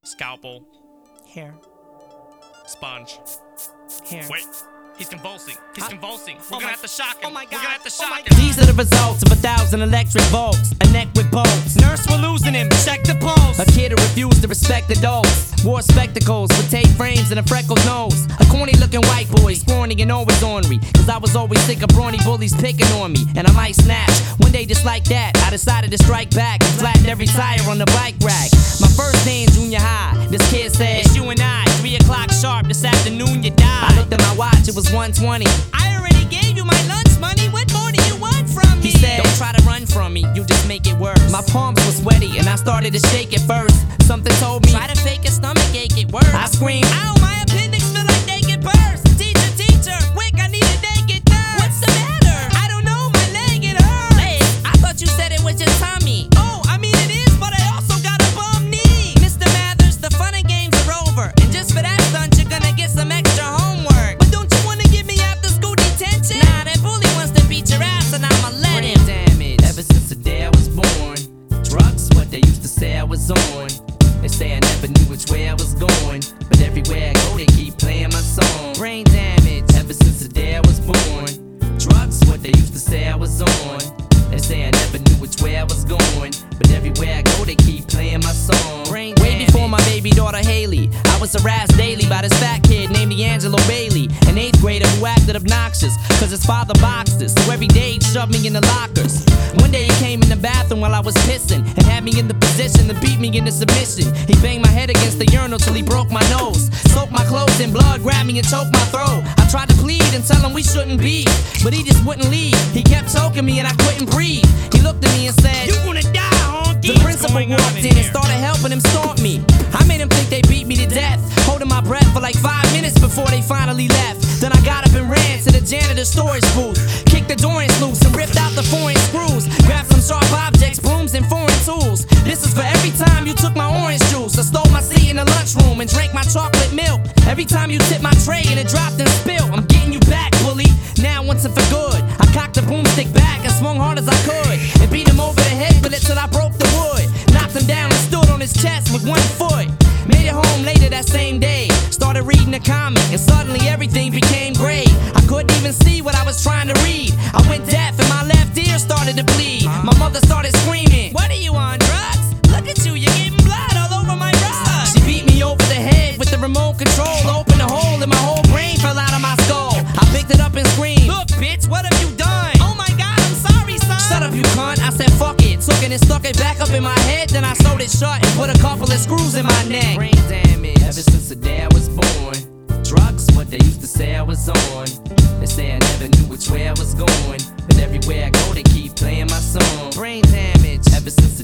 Scalpel. Hair. Sponge. Hair. Wait. He's convulsing. He's convulsing. We're gonna have to shock him. Oh my God. We're gonna have to shock him. These are the results of 1,000 electric volts. A neck with bolts. Nurse, we're losing him. Check the pulse. A kid who refused to respect adults. Wore spectacles with tape frames and a freckled nose. A corny looking white boy, scrawny and always ornery. Cause I was always sick of brawny bullies picking on me. And I might snatch. One day just like that, I decided to strike back and flatten every tire on the bike rack. My first day in junior high, this kid said, it's you and I, 3 o'clock sharp, this afternoon you die. I looked at my watch, it was 1:20. I already gave you my lunch money, what more do you want from me? He said, don't try to run from me, you just make it worse. My palms were sweaty and I started to shake at first. Something told me, try to fake a stomach ache, it works. I screamed, ow, my appendix feel like naked burst. Teacher, quick, I need a naked nurse. What's the matter? I don't know, my leg, it hurts. Leg? I thought you said it was your tummy. Oh, I mean it is, but I also got a bum knee. Mr. Mathers, the fun and games are over. And just for that stunt, you're gonna get some extra homework. But don't you wanna give me after school detention? Nah, that bully wants to beat your ass and I'ma let him. Damage, ever since the day I was born. Drugs, what they used to say I was on. They say I never knew which way I was going, but everywhere I go they keep playing my song. Brain damage, ever since the day I was born. Drugs, what they used to say I was on. They say I never knew which way I was going, but everywhere I go they keep playing my song. Brain damage. Way before my baby daughter Haley, I was harassed daily by this fat kid named D'Angelo Bailey, an 8th grader who acted obnoxious, cause his father boxed us, so every day he'd shove me in the lockers. One day he came in the bathroom while I was pissing, and had me in the position to beat me into submission. He banged my head against the urinal till he broke my nose, soaked my clothes in blood, grabbed me and choked my throat. I tried to plead and tell him we shouldn't be, but he just wouldn't leave. He kept choking me and I couldn't breathe. He looked at me and said, you gonna die, honky. The principal walked in and started helping him stomp me. I made him think they beat me to death, holding my breath for like 5 minutes before they finally left. Then I got up and ran to the janitor's storage booth, kicked the doors loose and ripped out the foreign screws, grabbed some sharp objects, brooms and foreign tools. This is for every time you took my orange juice, or stole my seat in the lunchroom and drank my chocolate milk. Every time you tipped my tray and it dropped and spilled. I'm getting you back, bully, now once and for good. I cocked the boomstick back and swung hard as I could, and beat him over the head with it till I broke the wood. Knocked him down and stood on his chest with 1 foot. Made it home later that same day, started reading a comic, and suddenly everything became gray. I couldn't even see what I was trying to read. I went deaf and my left ear started to bleed. My mother started screaming, what are you on, drugs? Look at you, you're getting blood all over my rug. She beat me over the head with the remote control, opened a hole and my whole brain fell out of my skull. I picked it up and screamed, look bitch, what have you done? Oh my God, I'm sorry son. Shut up you cunt, I said fuck it. Took it and stuck it back up in my head, then I sewed it shut and put a couple of screws in my neck. Brain damage, ever since the day I was born. Drugs, what they used to say I was on. They say I never knew which way I was going, but everywhere I go they keep playing my song. Brain damage, ever since